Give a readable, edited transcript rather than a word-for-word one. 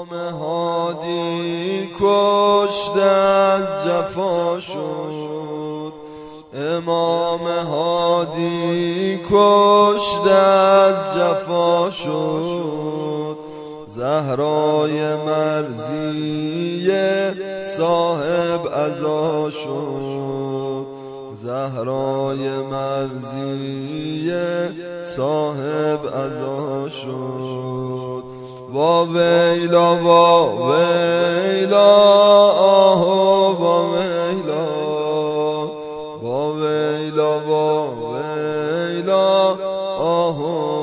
امام هادی کشته از جفا شد، امام هادی کشته از جفا شد. زهرای مرضیه صاحب عزا شد، زهرای مرضیه صاحب عزا شد. وا ویلا وا ویلا آه وا ویلا، وا ویلا وا ویلا آه